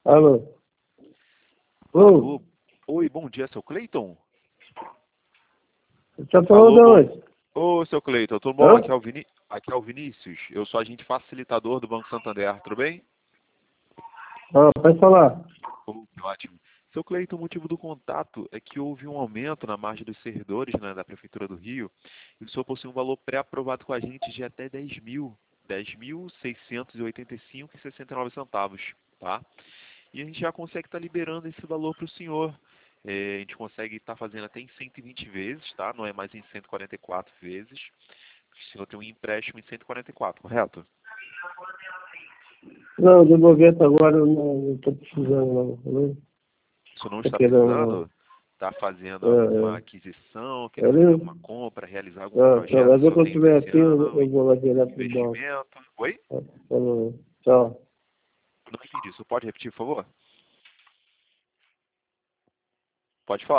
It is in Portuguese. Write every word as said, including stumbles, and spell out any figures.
Alô? Ô, Alô? Oi, bom dia, seu Cleiton? você tá falando Alô, de bom... onde? Ô, seu Cleiton, tudo bom? Hã? Aqui é o Vini... Aqui é o Vinícius. Eu sou agente facilitador do Banco Santander, tudo bem? Ah, pode falar. Oh, que ótimo. Seu Cleiton, o motivo do contato é que houve um aumento na margem dos servidores, né, da Prefeitura do Rio, e o senhor possui um valor pré-aprovado com a gente de até dez mil, dez mil seiscentos e oitenta e cinco reais e sessenta e nove centavos, tá? E a gente já consegue estar liberando esse valor para o senhor. É, a gente consegue estar fazendo até em cento e vinte vezes, tá? Não é mais em cento e quarenta e quatro vezes. O senhor tem um empréstimo em cento e quarenta e quatro, correto? Não, de momento agora eu não, não tô precisando não. Não O senhor não tô está querendo não. precisando? Está fazendo alguma É, aquisição, é. Eu querendo fazer não, alguma compra, realizar algum não, tá, projeto que mas o eu senhor quando tem para estiver esse aqui eu, ano? eu vou lá direto pro banco. Investimento? Oi? Tá, falou. Tchau. Não entendi. O senhor pode repetir, por favor? Pode falar.